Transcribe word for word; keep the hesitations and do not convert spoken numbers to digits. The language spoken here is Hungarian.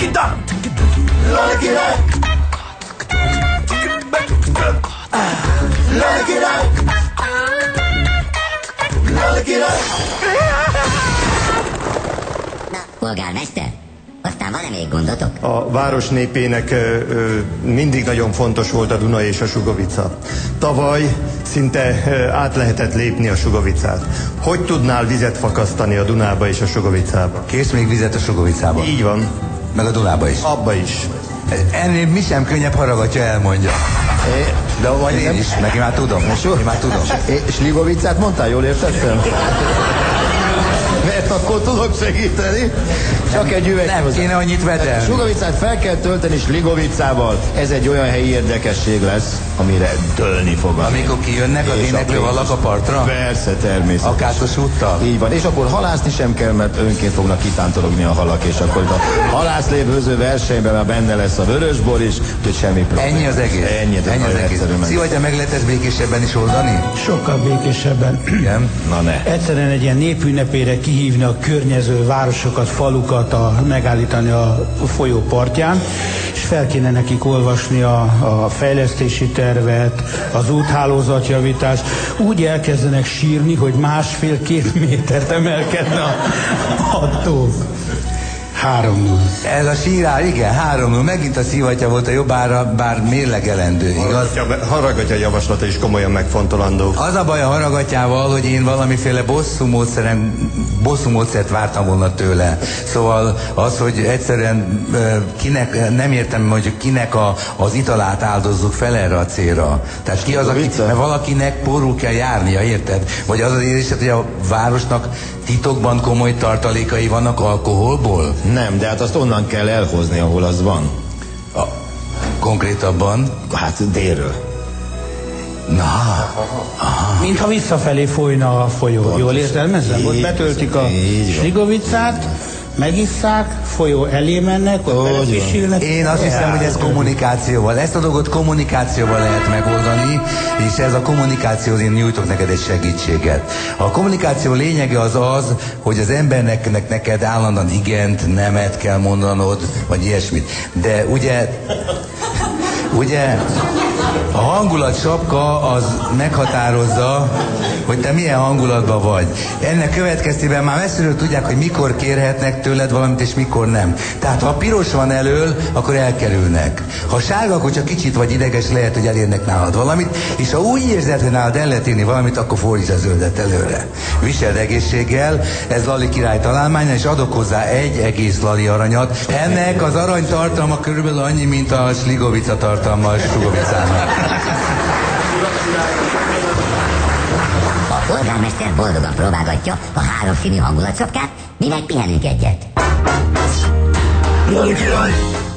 Lali király! Lali király! Lali király! Na, polgármester, aztán van-e még gondotok? A város népének ö, ö, mindig nagyon fontos volt a Duna és a Sugovica. Tavaly szinte ö, át lehetett lépni a Sugovicát. Hogy tudnál vizet fakasztani a Dunába és a Sugovicába? Kész még vizet a Sugovicába? Így van. Meg a Dunába is? Abba is. Ennél mi sem könnyebb haragatja, elmondja. É, de vagy én is, meg én már tudom. Én már tudom. É, Sligovicát mondtál, jól értettem? Mert akkor tudok segíteni. Csak egy üveg. Nem kéne annyit vetelni. Sugovicát fel kell tölteni Sligovicával. Ez egy olyan helyi érdekesség lesz, amire dőlni fog. Amikor kijönnek az éneklő halak a partra? Persze, természetesen. A Kászos úttal? Így van. És akkor halászni sem kell, mert önként fognak kitántorogni a halak, és akkor a halászlévőző versenyben már benne lesz a vörösbor is, úgyhogy semmi probléma. Ennyi az egész? Ennyi, Ennyi az egész. Szívajta, meg lehet ezt békésebben is oldani? Sokkal békésebben. Igen? Na ne. Egyszerűen egy ilyen népünnepére kihívni a környező városokat, falukat, a, megállítani a folyó partján, és fel kéne nekik olvasni a, a fejlesztési tervet, az úthálózatjavítást. Úgy elkezdenek sírni, hogy másfél-két métert emelkedne a, a tó. három null. Ez a sírál, igen, három null. Megint a Szívatya volt a jobbára, bár mérlegelendő, igaz? Haragatja javaslata is komolyan megfontolandó. Az a baj a haragatyával, hogy én valamiféle bosszú módszeren, bosszú módszert vártam volna tőle. Szóval az, hogy egyszerűen kinek, nem értem, hogy kinek a, az italát áldozzuk fel erre a célra. Tehát ki az, aki, mert valakinek porul kell járnia, érted? Vagy az az érzésed, hogy a városnak titokban komoly tartalékai vannak alkoholból? Nem, de hát azt onnan kell elhozni, ahol az van. A, konkrétabban? Hát délről. Na, aha. Mintha visszafelé folyna a folyó. Pontos. Jól értelmezem? Ott betöltik a Sligovicát, megisszák, folyó elé mennek, ott belefisilnek. Én azt hiszem, hogy ez kommunikációval. Ezt a dolgot kommunikációval lehet megoldani, és ez a kommunikáció, én nyújtok neked egy segítséget. A kommunikáció lényege az az, hogy az embernek neked állandóan igent, nemet kell mondanod, vagy ilyesmit. De ugye, ugye a hangulatsapka az meghatározza, hogy te milyen hangulatban vagy. Ennek következtében már messziről tudják, hogy mikor kérhetnek tőled valamit, és mikor nem. Tehát ha piros van elől, akkor elkerülnek. Ha sárga, akkor csak kicsit vagy ideges, lehet, hogy elérnek nálad valamit, és ha úgy érzed, hogy nálad el lehet érni valamit, akkor fordíts a zöldet előre. Viseld egészséggel, ez Lali király találmánya, és adok hozzá egy egész Lali aranyat. Ennek az arany tartalma körülbelül annyi, mint a Sligovica tartalma a Sugovicának. A polgármester boldogan próbálgatja a három színű hangulatsapkát, mi meg pihenünk egyet. Lali király!